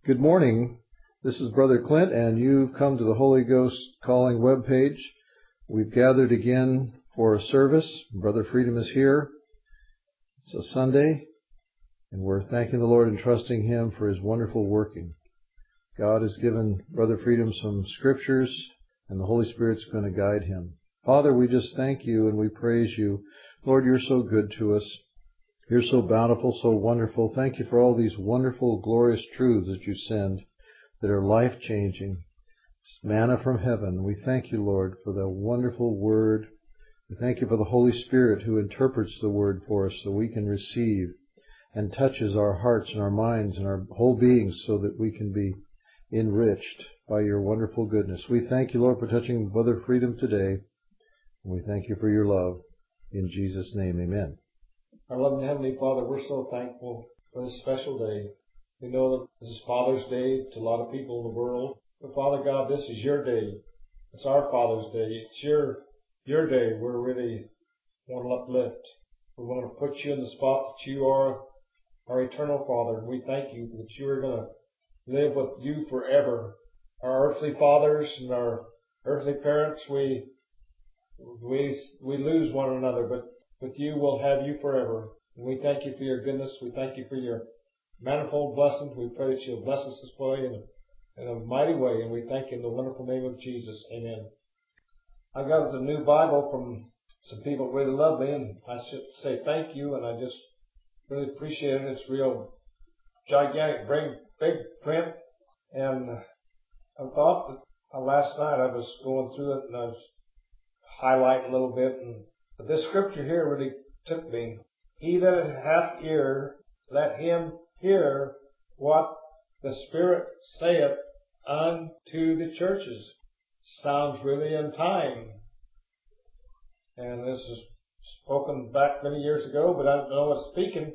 Good morning. This is Brother Clint, and you've come to the Holy Ghost Calling webpage. We've gathered again for a service. Brother Freedom is here. It's a Sunday, and we're thanking the Lord and trusting Him for His wonderful working. God has given Brother Freedom some scriptures, and the Holy Spirit's going to guide him. Father, we just thank you and we praise you. Lord, you're so good to us. You're so bountiful, so wonderful. Thank you for all these wonderful, glorious truths that you send that are life-changing. It's manna from heaven. We thank you, Lord, for the wonderful Word. We thank you for the Holy Spirit who interprets the Word for us so we can receive and touches our hearts and our minds and our whole beings so that we can be enriched by your wonderful goodness. We thank you, Lord, for touching Brother Freedom today. And we thank you for your love. In Jesus' name, amen. Our loving Heavenly Father, we're so thankful for this special day. We know that this is Father's Day to a lot of people in the world. But Father God, this is your day. It's our Father's Day. It's your day. We're really want to uplift. We want to put you in the spot that you are our eternal Father. And we thank you that you are going to live with you forever. Our earthly fathers and our earthly parents, we lose one another, but with you, we'll have you forever. And we thank you for your goodness. We thank you for your manifold blessings. We pray that you'll bless us this way in a mighty way. And we thank you in the wonderful name of Jesus. Amen. I got a new Bible from some people who really love me, and I should say thank you. And I just really appreciate it. It's real gigantic, big print. And I thought that last night I was going through it and I was highlighting a little bit, but this scripture here really took me. He that hath ear, let him hear what the Spirit saith unto the churches. Sounds really in time. And this is spoken back many years ago, but I don't know it's speaking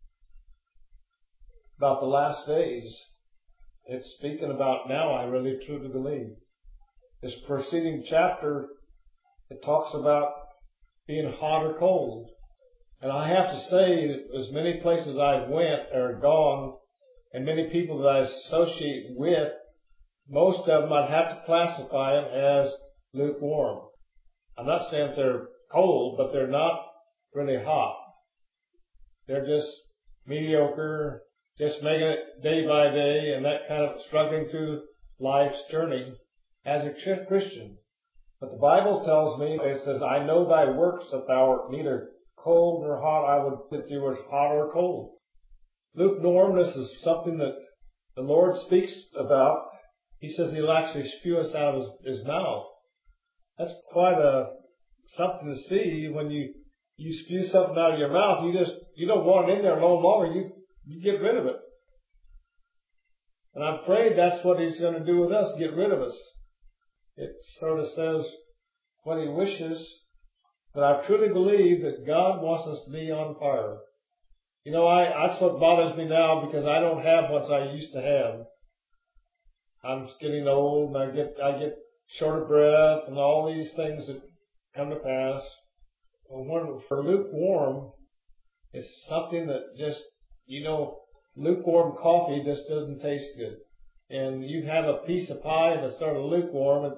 about the last days. It's speaking about now, I really truly believe. This preceding chapter, it talks about being hot or cold. And I have to say that as many places I've went or gone and many people that I associate with, most of them I'd have to classify them as lukewarm. I'm not saying they're cold, but they're not really hot. They're just mediocre, just making it day by day and that kind of struggling through life's journey as a Christian. But the Bible tells me, it says, I know thy works, that thou art neither cold nor hot. I would put you as hot or cold. Lukewarmness is something that the Lord speaks about. He says he'll actually spew us out of his mouth. That's quite something to see when you spew something out of your mouth. You don't want it in there no longer. You get rid of it. And I'm afraid that's what he's going to do with us, get rid of us. It sort of says what he wishes, but I truly believe that God wants us to be on fire. You know, that's what bothers me now because I don't have what I used to have. I'm just getting old and I get short of breath and all these things that come to pass. For lukewarm, it's something that just, lukewarm coffee just doesn't taste good. And you have a piece of pie that's sort of lukewarm.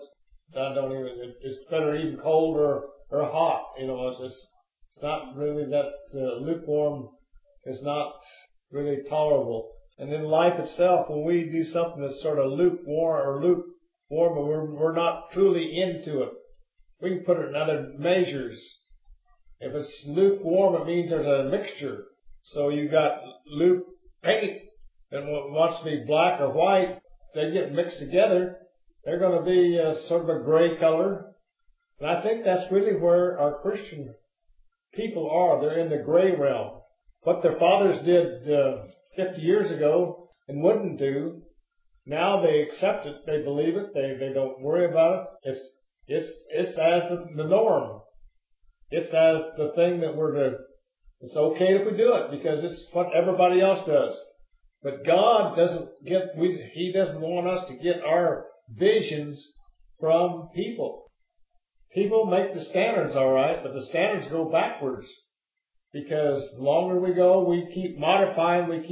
It's better even cold or hot. It's not really that lukewarm is not really tolerable. And in life itself, when we do something that's sort of lukewarm, but we're not truly into it, we can put it in other measures. If it's lukewarm, it means there's a mixture. So you got paint. And what wants to be black or white, they get mixed together. They're going to be sort of a gray color. And I think that's really where our Christian people are. They're in the gray realm. What their fathers did 50 years ago and wouldn't do, now they accept it. They believe it. They don't worry about it. It's as the norm. It's as the thing that it's okay if we do it because it's what everybody else does. But God He doesn't want us to get our visions from people. People make the standards all right, but the standards go backwards. Because the longer we go, we keep modifying, we keep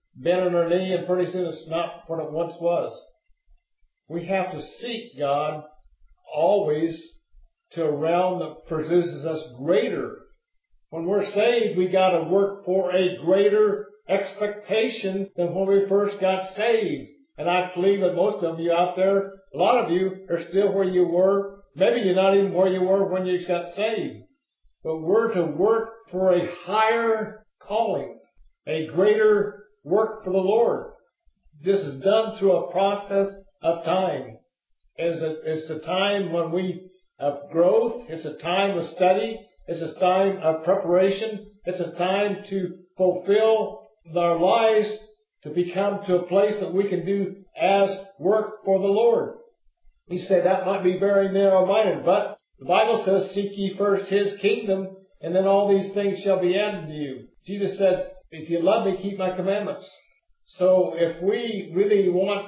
bend on our knee, and pretty soon it's not what it once was. We have to seek God always to a realm that produces us greater. When we're saved, we got to work for a greater expectation than when we first got saved. And I believe that most of you out there, a lot of you are still where you were. Maybe you're not even where you were when you got saved. But we're to work for a higher calling, a greater work for the Lord. This is done through a process of time. It's a time when we have growth. It's a time of study. It's a time of preparation. It's a time to fulfill our lives to become to a place that we can do as work for the Lord. He said that might be very narrow-minded, but the Bible says, seek ye first His kingdom, and then all these things shall be added to you. Jesus said, if you love me, keep my commandments. So if we really want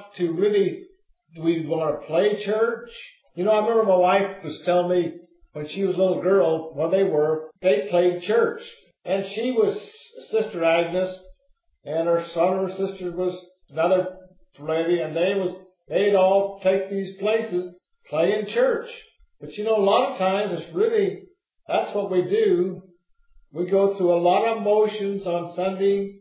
to play church. You know, I remember my wife was telling me when she was a little girl, they played church. And she was Sister Agnes, and her son or sister was another lady, and they'd all take these places, play in church. But you know, a lot of times that's what we do. We go through a lot of motions on Sunday.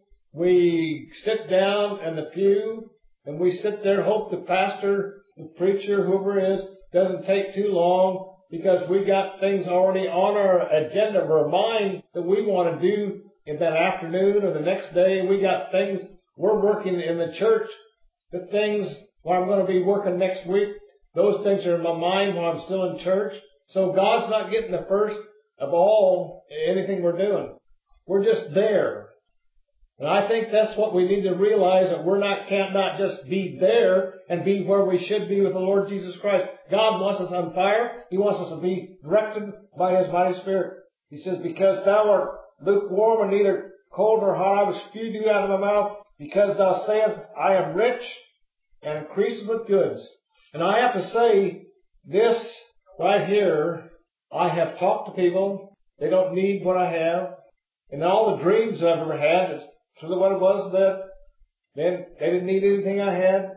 We sit down in the pew, and we sit there, hope the pastor, the preacher, whoever it is, doesn't take too long, because we got things already on our agenda of our mind that we want to do in that afternoon or the next day. We got things we're working in the church, the things where I'm going to be working next week. Those things are in my mind while I'm still in church. So God's not getting the first of all anything we're doing. We're just there. And I think that's what we need to realize, that can't not just be there and be where we should be with the Lord Jesus Christ. God wants us on fire. He wants us to be directed by His mighty Spirit. He says, because thou art lukewarm and neither cold nor hot, I will spew thee out of my mouth, because thou sayest, I am rich and increased with goods. And I have to say, this right here, I have talked to people. They don't need what I have. And all the dreams I've ever had is truly what it was that then they didn't need anything I had.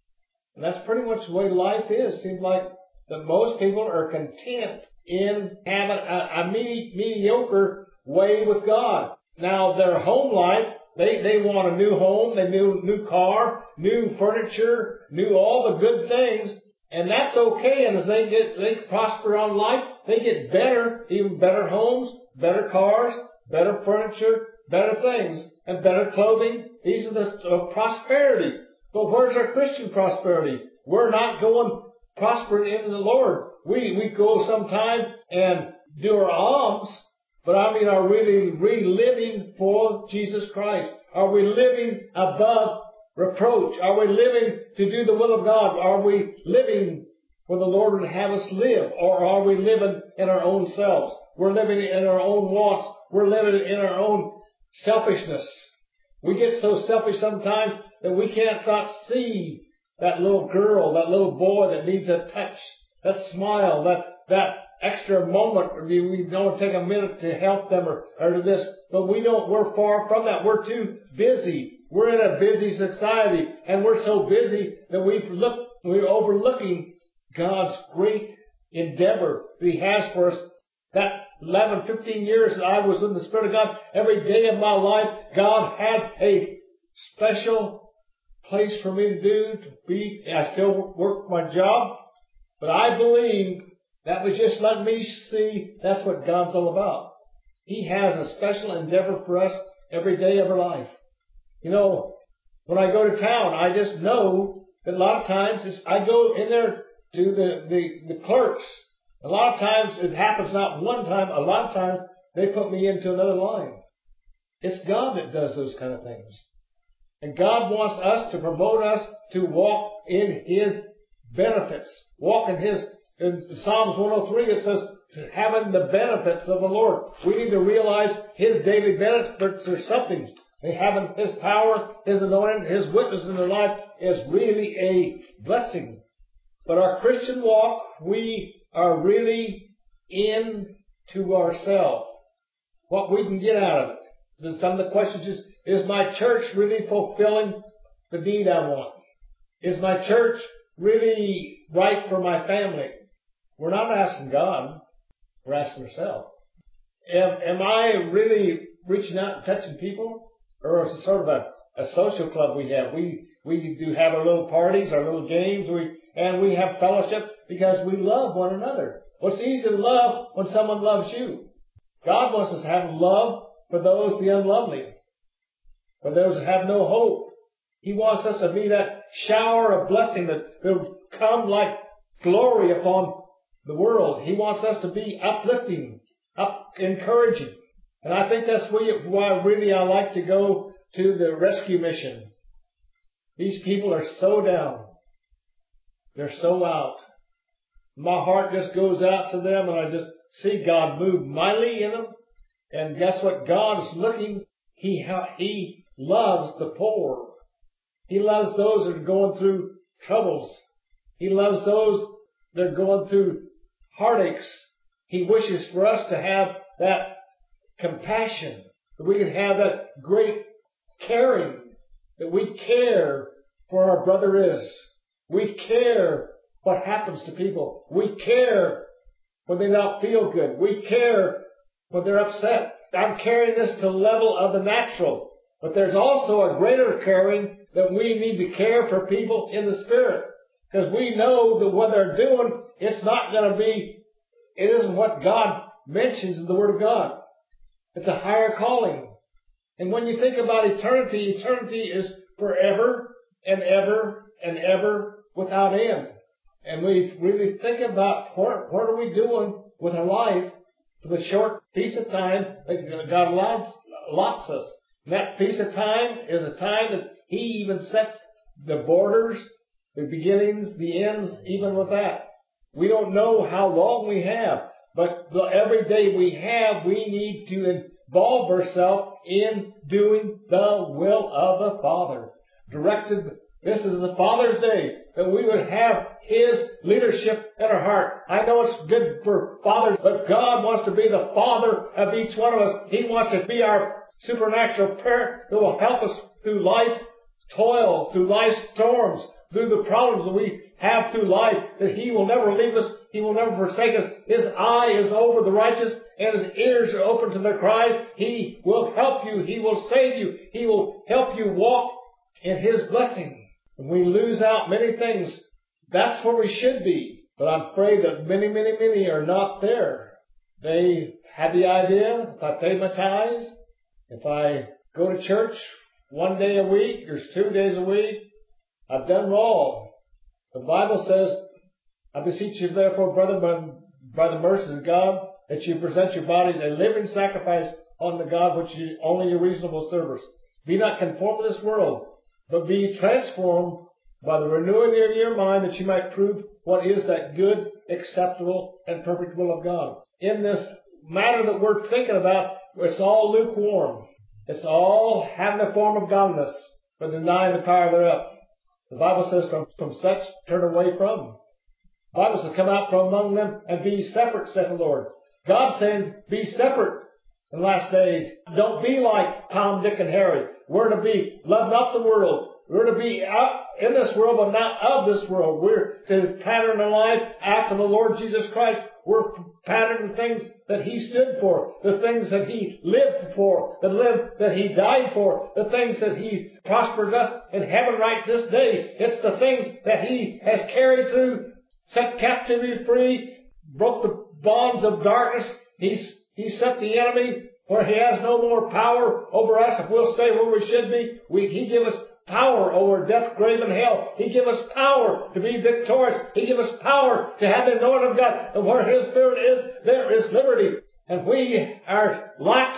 And that's pretty much the way life is. Seems like that most people are content in having a mediocre way with God. Now, their home life, they want a new home, they new car, new furniture, all the good things, and that's okay. And as they prosper on life, they get better, even better homes, better cars, better furniture, better things, and better clothing. These are the prosperity. But where's our Christian prosperity? We're not going prospering in the Lord. We go sometime and do our alms, but I mean, are we really living for Jesus Christ? Are we living above reproach? Are we living to do the will of God? Are we living where the Lord would have us live? Or are we living in our own selves? We're living in our own wants. We're living in our own selfishness. We get so selfish sometimes that we can't stop see that little girl, that little boy that needs a touch, that smile, that extra moment. We don't take a minute to help them or do this, but we're far from that. We're too busy. We're in a busy society, and we're so busy that we're overlooking God's great endeavor that He has for us. That 11, 15 years that I was in the Spirit of God, every day of my life, God had a special place for me to do, to be. I still work my job, but I believe that was just letting me see that's what God's all about. He has a special endeavor for us every day of our life. You know, when I go to town, I just know that a lot of times I go in there to the clerks. A lot of times it happens not one time, a lot of times they put me into another line. It's God that does those kind of things. And God wants us to promote us to walk in His benefits. Walk in His, in Psalms 103 it says, having the benefits of the Lord. We need to realize His daily benefits are something. Having His power, His anointing, His witness in their life is really a blessing. But our Christian walk, we are really into ourselves. What we can get out of it. Then some of the questions is, Is my church really fulfilling the need I want? Is my church really right for my family? We're not asking God. We're asking ourselves. Am I really reaching out and touching people? Or is it sort of a social club we have? We do have our little parties, our little games, and we have fellowship because we love one another. Well, it's easy to love when someone loves you. God wants us to have love for those, the unlovely, for those that have no hope. He wants us to be that shower of blessing that will come like glory upon the world. He wants us to be uplifting, encouraging. And I think that's why really I like to go to the rescue mission. These people are so down. They're so out. My heart just goes out to them, and I just see God move mightily in them. And guess what? God is looking. He loves the poor. He loves those that are going through troubles. He loves those that are going through heartaches. He wishes for us to have that compassion, that we can have that great caring, that we care for our brother is. We care what happens to people. We care when they don't feel good. We care when they're upset. I'm carrying this to the level of the natural. But there's also a greater caring that we need to care for people in the Spirit. Because we know that what they're doing, it's not going to be, it isn't what God mentions in the Word of God. It's a higher calling. And when you think about eternity, eternity is forever and ever and ever without end. And we really think about what are we doing with our life for the short piece of time that God allots us. And that piece of time is a time that He even sets the borders, the beginnings, the ends, even with that. We don't know how long we have, but every day we have, we need to involve ourselves in doing the will of the Father. This is the Father's Day, that we would have His leadership in our heart. I know it's good for fathers, but God wants to be the Father of each one of us. He wants to be our supernatural parent that will help us through life's toil, through life's storms, through the problems that we have through life, that He will never leave us. He will never forsake us. His eye is over the righteous, and His ears are open to their cries. He will help you. He will save you. He will help you walk in His blessing. When we lose out many things, that's where we should be. But I'm afraid that many, many, many are not there. They had the idea, if I pay my tithes, if I go to church 1 day a week or 2 days a week, I've done all. The Bible says, I beseech you therefore, brethren, by the mercies of God, that you present your bodies a living sacrifice unto God, which is only your reasonable service. Be not conformed to this world, but be transformed by the renewing of your mind, that you might prove what is that good, acceptable, and perfect will of God. In this matter that we're thinking about, it's all lukewarm. It's all having a form of godliness, but denying the power thereof. The Bible says, from such turn away from. The Bible says, come out from among them and be separate, saith the Lord. God saying, be separate in the last days. Don't be like Tom, Dick, and Harry. We're to be loving not the world. We're to be out in this world, but not of this world. We're to pattern a life after the Lord Jesus Christ. We're patterned the things that He stood for, the things that He lived for, that He died for, the things that He prospered us in heaven right this day. It's the things that He has carried through, set captivity free, broke the bonds of darkness. He set the enemy where he has no more power over us if we'll stay where we should be. He give us power over death, grave, and hell. He give us power to be victorious. He give us power to have the anointing of God. And where His Spirit is, there is liberty. And we are lax,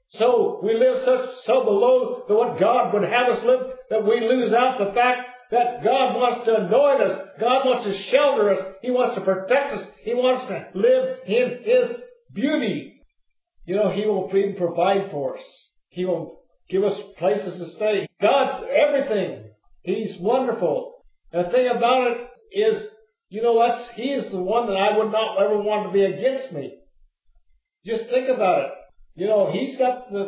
so we live so below than what God would have us live, that we lose out the fact that God wants to anoint us. God wants to shelter us. He wants to protect us. He wants to live in His beauty. You know, He will even provide for us. He will give us places to stay. God's everything. He's wonderful. And the thing about it is, you know, He is the one that I would not ever want to be against me. Just think about it. You know, He's got the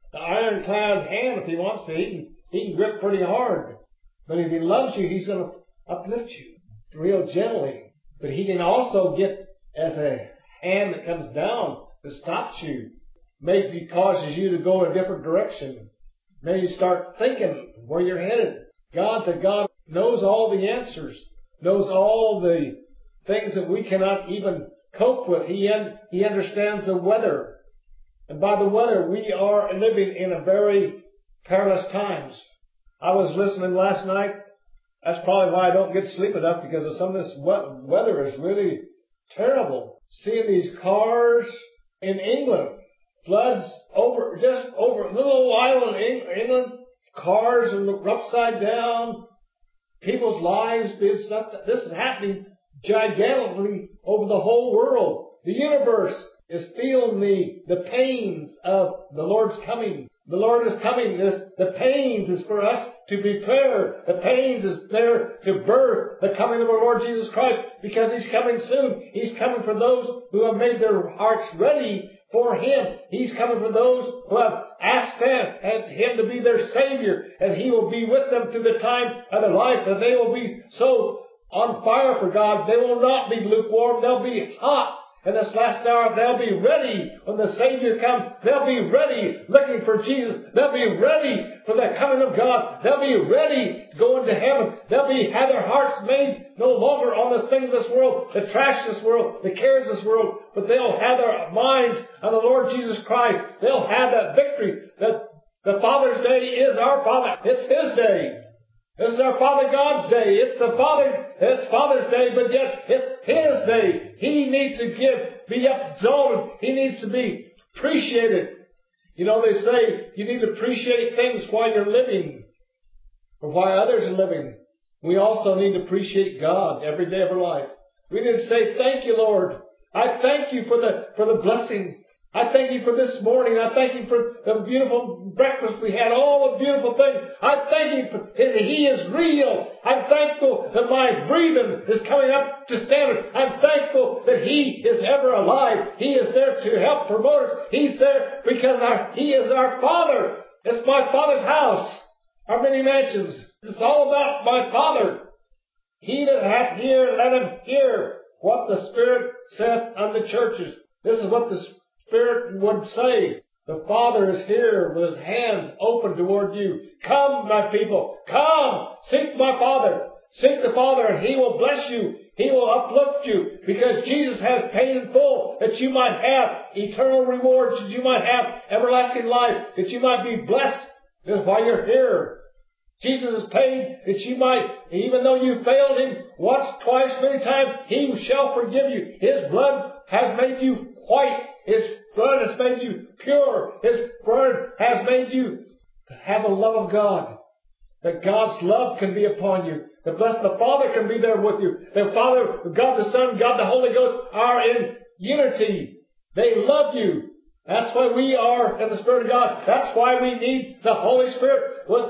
the ironclad hand, if he wants to, he can grip pretty hard. But if he loves you, he's going to uplift you real gently. But he can also get as a hand that comes down that stops you, maybe causes you to go a different direction. Maybe you start thinking where you're headed. God's a God who knows all the answers, knows all the things that we cannot even cope with. He understands the weather. And by the weather, we are living in a very perilous times. I was listening last night. That's probably why I don't get sleep enough, because of some of this weather is really terrible. Seeing these cars in England, floods just over a little old island in England, cars are upside down, people's lives being stuff. This is happening gigantically over the whole world. The universe is feeling the pains of the Lord's coming. The Lord is coming. The pains is for us to prepare. The pains is there to birth the coming of our Lord Jesus Christ, because He's coming soon. He's coming for those who have made their hearts ready for Him. He's coming for those who have asked Him to be their Savior, and He will be with them through the time of their life, and they will be so on fire for God. They will not be lukewarm. They'll be hot. In this last hour, they'll be ready when the Savior comes. They'll be ready looking for Jesus. They'll be ready for the coming of God. They'll be ready to go into heaven. They'll have their hearts made no longer on the things of this world, the trash of this world, the cares of this world, but they'll have their minds on the Lord Jesus Christ. They'll have that victory that the Father's Day is our Father. It's His day. This is our Father God's day. It's Father's Day, but yet it's His day. He needs to be exalted. He needs to be appreciated. You know, they say you need to appreciate things while you're living, or while others are living. We also need to appreciate God every day of our life. We need to say, thank you, Lord. I thank you for the blessings. I thank you for this morning. I thank you for the beautiful breakfast we had, all the beautiful things. I thank you for that He is real. I'm thankful that my breathing is coming up to standard. I'm thankful that He is ever alive. He is there to help promote us. He's there because He is our Father. It's my Father's house, our many mansions. It's all about my Father. He that hath ear, let him hear what the Spirit saith unto churches. This is what the Spirit would say. The Father is here with His hands open toward you. Come, my people. Come. Seek my Father. Seek the Father, and He will bless you. He will uplift you, because Jesus has paid in full that you might have eternal rewards, that you might have everlasting life, that you might be blessed while you're here. Jesus has paid that you might, even though you failed Him once, twice, many times, He shall forgive you. His blood has made you white. His blood has made you pure. His blood has made you have the love of God. That God's love can be upon you. That the Father can be there with you. The Father, God the Son, God the Holy Ghost are in unity. They love you. That's why we are in the Spirit of God. That's why we need the Holy Spirit.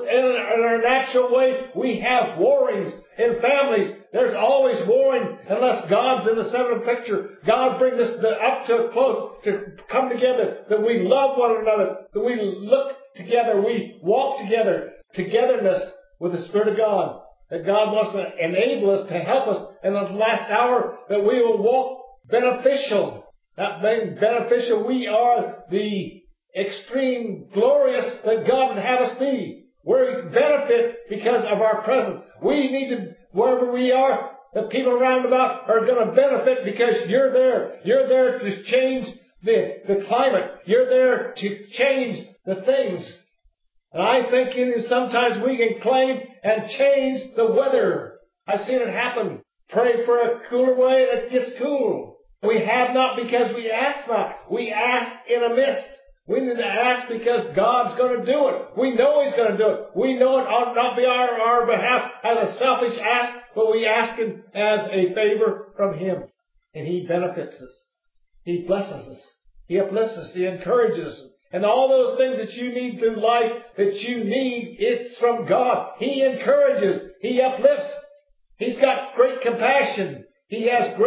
In our natural way, we have warrings in families. There's always warring unless God's in the center of the picture. God brings us up to close to come together, that we love one another, that we look together, we walk together, togetherness with the Spirit of God. That God wants to enable us to help us in the last hour, that we will walk beneficial. That being beneficial, we are the extreme glorious that God would have us be. We benefit because of our presence. We need to, wherever we are, the people around about are going to benefit because you're there. You're there to change the climate. You're there to change the things. And I think sometimes we can claim and change the weather. I've seen it happen. Pray for a cooler way and it gets cool. We have not because we ask not. We ask in a mist. We need to ask because God's going to do it. We know He's going to do it. We know it ought not be our behalf as a selfish ask, but we ask Him as a favor from Him. And He benefits us. He blesses us. He uplifts us. He encourages us. And all those things that you need through life, that you need, it's from God. He encourages. He uplifts. He's got great compassion. He has great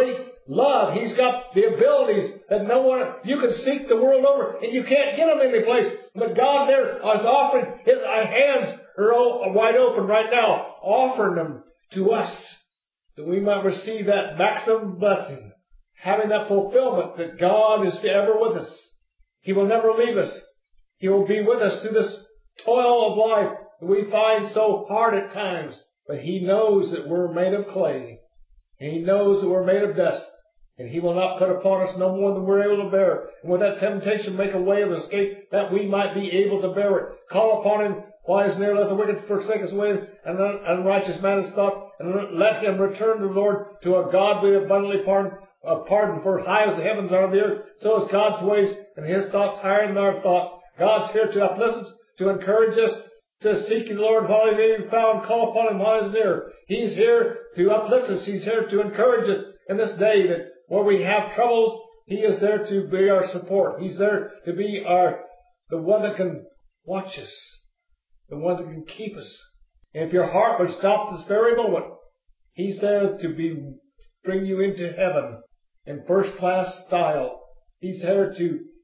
love. He's got the abilities that no one, you can seek the world over and you can't get them any place. But God there is offering, His hands are wide open right now, offering them to us that we might receive that maximum blessing, having that fulfillment that God is ever with us. He will never leave us. He will be with us through this toil of life that we find so hard at times. But He knows that we're made of clay. And He knows that we're made of dust. And He will not put upon us no more than we're able to bear. And with that temptation, make a way of escape that we might be able to bear it. Call upon Him while He's near. Let the wicked forsake his way, and the unrighteous man his thought. And let him return to the Lord, to a God with abundantly pardon. For high as the heavens are the earth, so is God's ways, and His thoughts higher than our thoughts. God's here to uplift us, to encourage us, to seek the Lord while He may be found, call upon Him while He is near. He's here to uplift us. He's here to encourage us in this day that where we have troubles, He is there to be our support. He's there to be the one that can watch us, the one that can keep us. And if your heart would stop this very moment, He's there to bring you into heaven in first class style. He's there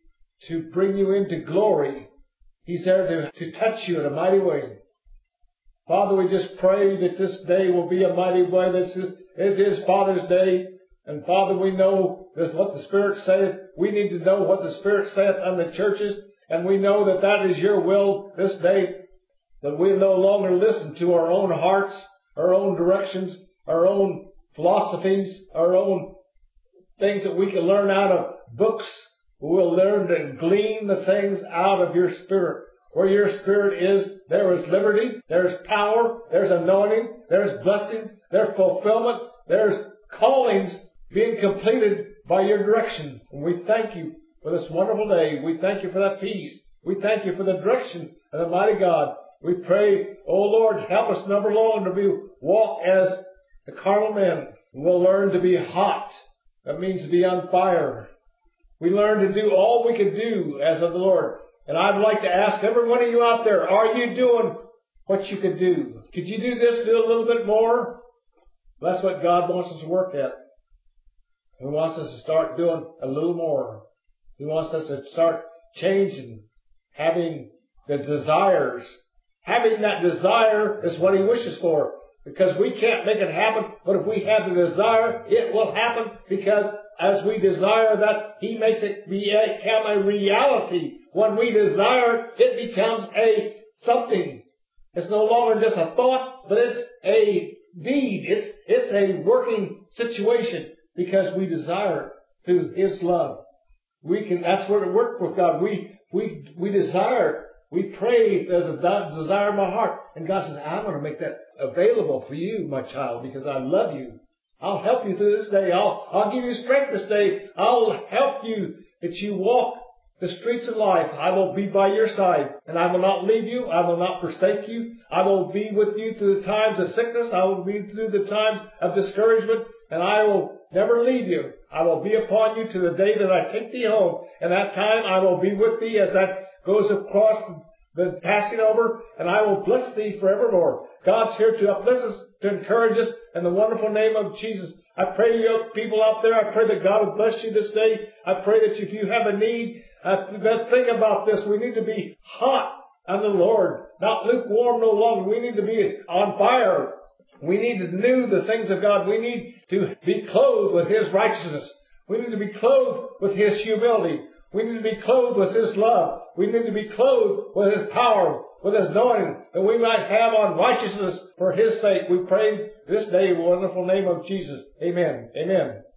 to bring you into glory. He's there to touch you in a mighty way. Father, we just pray that this day will be a mighty way. It is Father's Day. And Father, we know that what the Spirit saith. We need to know what the Spirit saith on the churches. And we know that that is your will this day. That we no longer listen to our own hearts, our own directions, our own philosophies, our own things that we can learn out of books. We'll learn to glean the things out of your Spirit. Where your Spirit is, there is liberty, there's power, there's anointing, there's blessings, there's fulfillment, there's callings being completed by your direction. And we thank you for this wonderful day. We thank you for that peace. We thank you for the direction of the mighty God. We pray, oh Lord, help us never longer to walk as the carnal men. We'll learn to be hot. That means to be on fire. We learn to do all we can do as of the Lord. And I'd like to ask every one of you out there, are you doing what you could do? Could you do this, do a little bit more? That's what God wants us to work at. He wants us to start doing a little more. He wants us to start changing, having the desires. Having that desire is what He wishes for. Because we can't make it happen, but if we have the desire, it will happen, because as we desire that, He makes it become a reality. When we desire, it becomes a something. It's no longer just a thought, but it's a deed. It's a working situation, because we desire through His love. That's where to work with God. We desire. We pray, there's a desire in my heart. And God says, I'm going to make that available for you, my child, because I love you. I'll help you through this day. I'll give you strength this day. I'll help you that you walk the streets of life. I will be by your side, and I will not leave you. I will not forsake you. I will be with you through the times of sickness. I will be through the times of discouragement, and I will never leave you. I will be upon you to the day that I take thee home. And that time I will be with thee as that goes across the passing over, and I will bless thee forevermore. God's here to uplift us, to encourage us, in the wonderful name of Jesus. I pray you people out there, I pray that God will bless you this day. I pray that if you have a need, the thing about this, we need to be hot on the Lord, not lukewarm no longer. We need to be on fire. We need to know the things of God. We need to be clothed with His righteousness. We need to be clothed with His humility. We need to be clothed with His love. We need to be clothed with His power, with His anointing, that we might have on righteousness for His sake. We praise this day in the wonderful name of Jesus. Amen. Amen.